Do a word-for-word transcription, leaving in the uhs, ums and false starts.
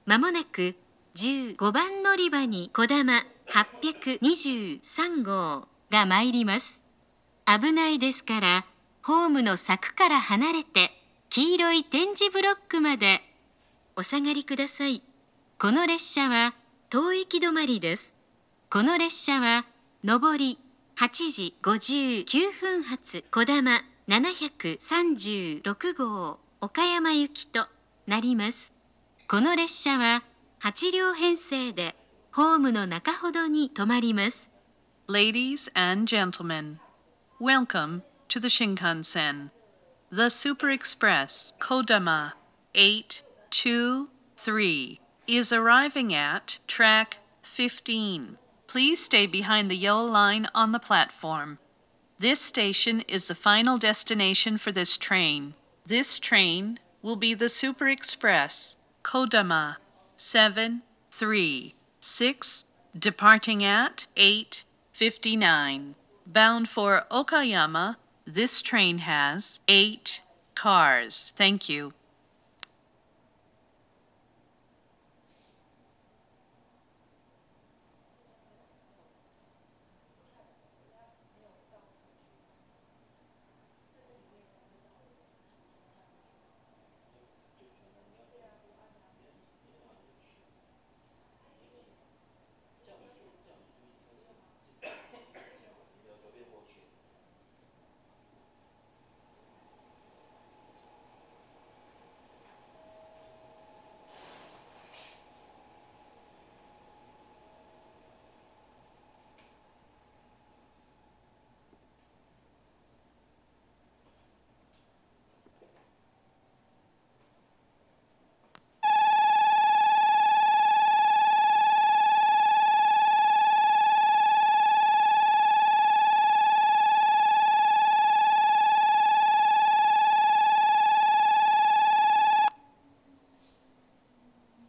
まもなくじゅうごばん乗り場にこだまはっぴゃくにじゅうさんごうが参ります。危ないですから、ホームの柵から離れて、黄色い点字ブロックまでお下がりください。この列車は当駅止まりです。この列車は上りはちじごじゅうきゅうふん発こだまななひゃくさんじゅうろくごう岡山行きとなります。この列車ははちりょう編成でホームの中ほどに止まります。 Ladies and gentlemen, welcome to the Shinkansen. The Super Express Kodama eight two three is arriving at track fifteen. Please stay behind the yellow line on the platform. This station is the final destination for this train. This train will be the Super Express Kodama seven three six, departing at eight fifty-nine. Bound for Okayama, this train has eight cars. Thank you.